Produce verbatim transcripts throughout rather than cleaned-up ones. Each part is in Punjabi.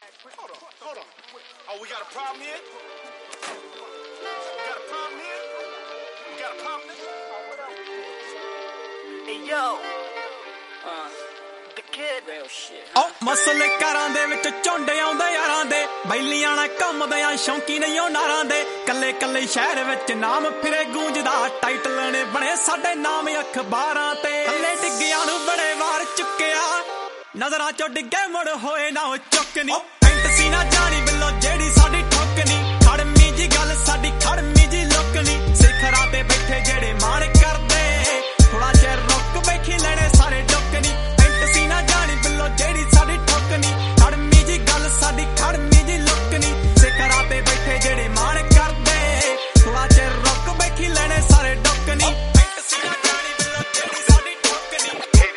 Hold on, hold on. Oh, we got a problem here? We got a problem here? We got a problem here? Hey, yo. Uh, the kid. Real shit. Oh, ਮਸਲੇ ਘਰਾਂ ਦੇ ਵਿੱਚ ਝੁੰਡੇ ਆਉਂਦੇ ਯਾਰਾਂ ਦੇ ਬੈਲੀਆਂ ਨਾਲ ਘੁੰਮਦੇ ਆ ਸ਼ੌਂਕੀ ਨਹੀਂ ਉਹ ਨਾਰਾਂ ਦੇ ਕੱਲੇ ਕੱਲੇ ਸ਼ਹਿਰ ਵਿੱਚ ਨਾਮ ਫਿਰੇ ਗੂੰਜਦਾ ਟਾਈਟਲ ਨੇ ਬਣੇ ਸਾਡੇ ਨਾਮ ਅਖਬਾਰਾਂ ਤੇ ਕੱਲੇ ਡਿੱਗਿਆਂ ਨੂੰ ਬੜੇ ਵਾਰ ਚੁੱਕਿਆ ਨਜ਼ਰਾਂ ਚੋਂ ਡਿੱਗੇ ਮੁੜ ਹੋਏ ਨਾ ਉਹ ਚੁੱਕਣੀ ਫੈਂਟਸੀ ਨਾ ਜਾਣੀ ਬਿੱਲੋ ਜਿਹੜੀ ਸਾਡੀ ਠੋਕਣੀ ਖੜਮੀ ਜੀ ਗੱਲ ਸਾਡੀ ਖੜਮੀ ਜੀ ਲੋਕਣੀ ਸਿਖਰਾਂ ਤੇ ਬੈਠੇ ਜਿਹੜੇ ਮਾਣ ਕਰਦੇ ਥੋੜਾ ਚਿਰ ਰੁੱਕ ਵੇਖੀ ਲੈਣੇ ਸਾਰੇ ਡੋਕਣੀ ਫੈਂਟਸੀ ਨਾ ਜਾਣੀ ਬਿੱਲੋ ਜਿਹੜੀ ਸਾਡੀ ਠੋਕਣੀ ਖੜਮੀ ਜੀ ਗੱਲ ਸਾਡੀ ਖੜਮੀ ਜੀ ਲੋਕਣੀ ਸਿਖਰਾਂ ਤੇ ਬੈਠੇ ਜਿਹੜੇ ਮਾਣ ਕਰਦੇ ਥੋੜਾ ਚਿਰ ਰੁੱਕ ਵੇਖੀ ਲੈਣੇ ਸਾਰੇ ਡੋਕਣੀ ਫੈਂਟਸੀ ਨਾ ਜਾਣੀ ਬਿੱਲੋ ਜਿਹੜੀ ਸਾਡੀ ਠੋਕਣੀ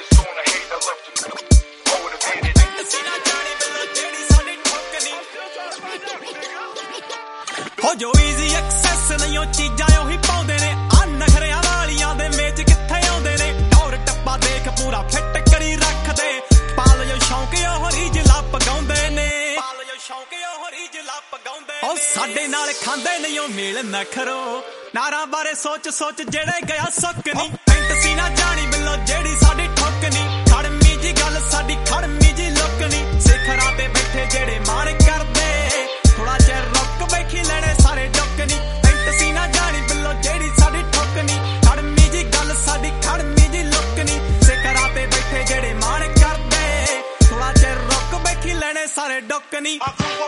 ਹੋ ਜੋ ਈਜ਼ੀ ਐਕਸੈਸ ਨਹੀਂ ਉਹ ਚੀਜ਼ਾਂ ਉਹੀ ਪਾਉਂਦੇ ਨੇ ਆ ਨਖਰਿਆਂ ਵਾਲੀਆਂ ਦੇ ਮੇਚ ਕਿੱਥੇ ਆਉਂਦੇ ਨੇ ਟੌਰ ਟੱਪਾ ਦੇਖ ਪੂਰਾ ਫਿੱਟ ਕਰੀ ਰੱਖਦੇ ਪਾਲ ਜੋ ਸ਼ੌਂਕ ਉਹ ਰੀਜਲਾ ਪਗਾਉਂਦੇ ਨੇ ਪਾਲ ਜੋ ਸ਼ੌਂਕ ਉਹ ਰੀਜਲਾ ਪਗਾਉਂਦੇ ਉਹ ਸਾਡੇ ਨਾਲ ਖਾਂਦੇ ਨਹੀਂ ਉਹ ਮੇਲ ਨਖਰੋ ਨਾਰਾਂ ਬਾਰੇ ਸੋਚ ਸੋਚ ਜਿਹੜੇ ਗਿਆ ਸੁੱਕ ਨਹੀਂ ਫੈਂਟਸੀ ਨਾ ਜਾਣੀ ਬਿੱਲੋ ਜਿਹੜੀ ਸਾਡੀ ਠੋਕਣੀ ਖੜਮੀ ਜੀ ਗੱਲ ਸਾਡੀ ਖੜਮੀ ਜੀ ਲੋਕਣੀ ਸਿਖਰਾਂ ਤੇ ਬੈਠੇ ਜਿਹੜੇ ਮਾਣ ਕਰਦੇ ਥੋੜਾ ਚਿਰ ਰੁੱਕ ਵੇਖੀ ਲੈਣੇ ਸਾਰੇ ਡੋਕਣੀ ਫੈਂਟਸੀ ਨਾ ਜਾਣੀ ਬਿੱਲੋ ਜਿਹੜੀ ਸਾਡੀ ਠੋਕਣੀ ਖੜਮੀ ਜੀ ਗੱਲ ਸਾਡੀ ਖੜਮੀ ਜੀ ਲੋਕਣੀ ਸਿਖਰਾਂ ਤੇ ਬੈਠੇ ਜਿਹੜੇ ਮਾਣ ਕਰਦੇ ਥੋੜਾ ਚਿਰ ਰੁੱਕ ਵੇਖੀ ਲੈਣੇ ਸਾਰੇ ਡੋਕਣੀ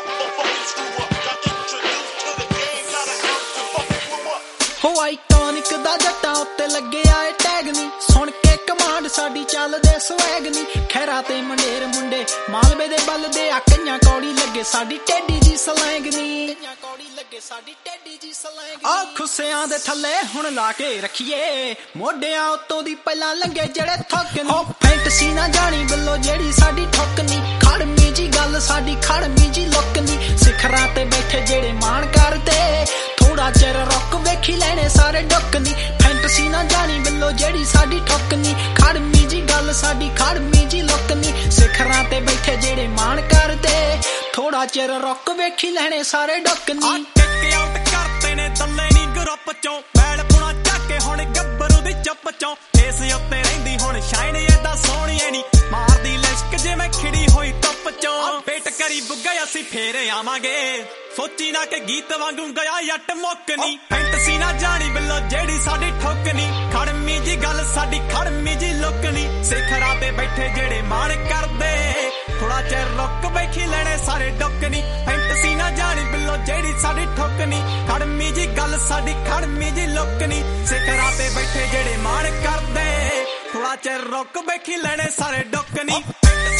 ਹੋ ਆਈਕੋਨਿਕ ਦਾ ਜੱਟਾਂ ਉੱਤੇ ਲੱਗਿਆ ਏ ਟੈਗ ਨੀ ਸੁਣ ਕੇ ਕਮਾਂਡ ਸਾਡੀ ਚੱਲਦੇ ਸਵੈਗ ਨੀ ਖੈਰਾ ਤੇ ਮੰਡੇਰ ਮੁੰਡੇ ਮਾਲਵੇ ਦੇ ਬਲਦੇ ਆ ਕਈਆਂ ਕੌੜੀ ਲੱਗੇ ਸਾਡੀ ਟੇਡੀ ਜੀ ਸਲੈਂਗ ਨੀ ਕਈਆਂ ਕੌੜੀ ਲੱਗੇ ਸਾਡੀ ਟੇਡੀ ਜੀ ਸਲੈਂਗ ਆ ਖੁੱਸਿਆਂ ਦੇ ਥੱਲੇ ਹੁਣ ਲਾ ਕੇ ਰੱਖੀਏ ਮੋਢਿਆਂ ਉੱਤੋਂ ਦੀ ਪਹਿਲਾਂ ਲੰਗੇ ਜਿਹੜੇ ਥੱਕ ਨੀ ਫੈਂਟਸੀ ਨਾ ਜਾਣੀ ਬਿੱਲੋ ਜਿਹੜੀ ਸਾਡੀ ਠੁੱਕ ਨੀ ਖੜਮੀ ਜੀ ਗੱਲ ਸਾਡੀ ਖੜਮੀ ਜੀ ਲੁੱਕ ਨੀ ਸਿਖਰਾਂ ਤੇ ਬੈਠੇ ਜਿਹੜੇ ਮਾਣ ਕਰਦੇ ਥੋੜਾ ਚਿਰ ਰੁੱਕ ਵੇਖੀ ਲੈਣੇ ਸਾਰੇ ਡੁੱਕਨੀ ਫੈਂਟਸੀ ਨਾ ਜਾਣੀ ਬਿੱਲੋ ਜਿਹੜੀ ਸਾਡੀ ਠੁੱਕਨੀ ਖੜਮੀ ਜੀ ਗੱਲ ਸਾਡੀ ਖੜਮੀ ਜੀ ਲੁੱਕਨੀ ਸਿਖਰਾਂ ਤੇ ਬੈਠੇ ਜਿਹੜੇ ਮਾਣ ਕਰਦੇ ਥੋੜਾ ਚਿਰ ਰੁੱਕ ਵੇਖੀ ਲੈਣੇ ਸਾਰੇ ਡੁੱਕਨੀ ਟਿਕ ਆਊਟ ਕਰਤੇ ਨੇ ਦੱਲੇ ਨੀ ਗਰੁੱਪ ਚੋਂ ਬੈਲ ਪੁਣਾ ਚੱਕ ਕੇ ਹੁਣ ਗੱਭਰੂ ਦੀ ਚੁੱਪ ਚੋਂ ਇਸ ਉੱਤੇ ਰਹਿੰਦੀ ਹੁਣ ਸ਼ਾਈਨ ਏਦਾਂ ਸੋਹਣੀ ਨੀ ਮਾਰਦੀ ਲਿਸ਼ਕ ਜਿਵੇਂ ਖਿੜੀ ਹੋਈ ਧੁੱਪ ਚੋਂ ਪੇਟ ਕਰੀ ਬੁੱਗਾ ਅਸੀਂ ਫੇਰ ਆਵਾਂਗੇ ਸੋਚੀ ਨਾ ਕਿ ਗੀਤ ਵਾਂਗੂ ਗਿਆ ਜੱਟ ਮੁੱਕ ਨੀ ਫੈਂਟਸੀ ਨਾ ਜਾਣੀ ਬਿੱਲੋ ਜਿਹੜੀ ਸਾਡੀ ਠੋਕਣੀ ਖੜਮੀ ਜੀ ਗੱਲ ਸਾਡੀ ਖੜਮੀ ਜੀ ਲੋਕਣੀ ਸਿਖਰਾਂ ਤੇ ਬੈਠੇ ਜਿਹੜੇ ਮਾਣ ਕਰਦੇ ਥੋੜਾ ਚਿਰ ਰੁੱਕ ਵੇਖੀ ਲੈਣੇ ਸਾਰੇ ਡੋਕਣੀ ਫੈਂਟਸੀ ਨਾ ਜਾਣੀ ਬਿੱਲੋ ਜਿਹੜੀ ਸਾਡੀ ਠੋਕਣੀ ਖੜਮੀ ਜੀ ਗੱਲ ਸਾਡੀ ਖੜਮੀ ਜੀ ਲੋਕਣੀ ਸਿਖਰਾਂ ਤੇ ਬੈਠੇ ਜਿਹੜੇ ਮਾਣ ਕਰਦੇ ਥੋੜਾ ਚਿਰ ਰੁੱਕ ਵੇਖੀ ਲੈਣੇ ਸਾਰੇ ਡੋਕਣੀ